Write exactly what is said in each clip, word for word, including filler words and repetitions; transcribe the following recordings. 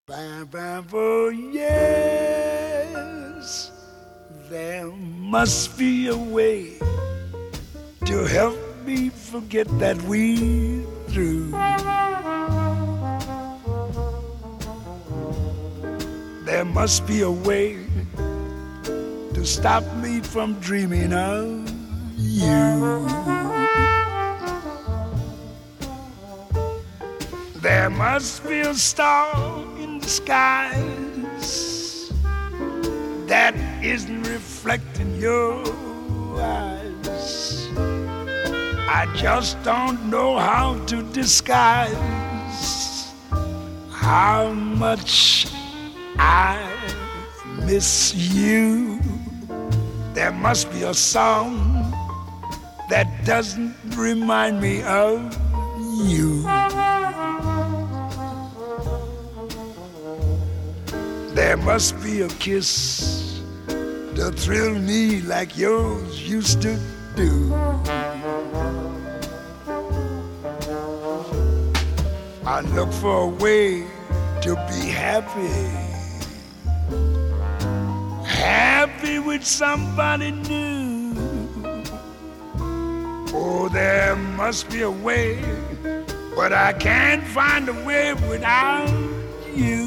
Bam, bam, oh yes, there must be a way to help me forget that we through. There must be a way to stop me from dreaming of you. There must be a star in the skies that isn't reflecting your eyes. I just don't know how to disguise how much I miss you. There must be a song that doesn't remind me of you. There must be a kiss to thrill me like yours used to do. I look for a way to be happy, happy with somebody new. Oh, there must be a way, but I can't find a way without you.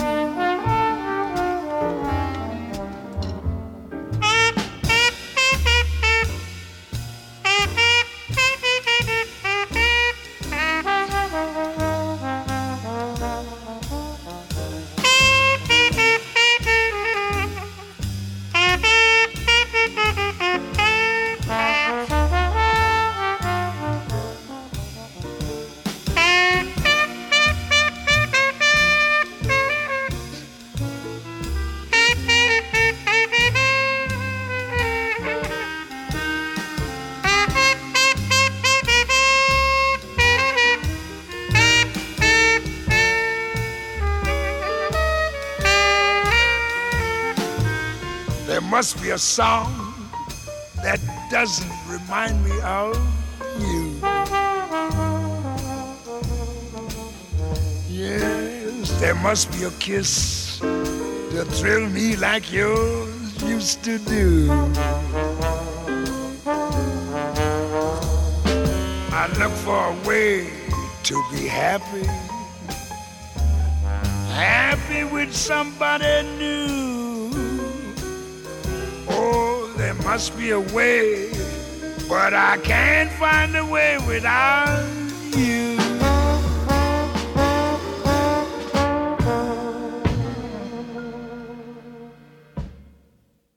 There must be a song that doesn't remind me of you. Yes, there must be a kiss to thrill me like yours used to do. I look for a way to be happy, happy with somebody new. Oh, there must be a way, but I can't find a way without you.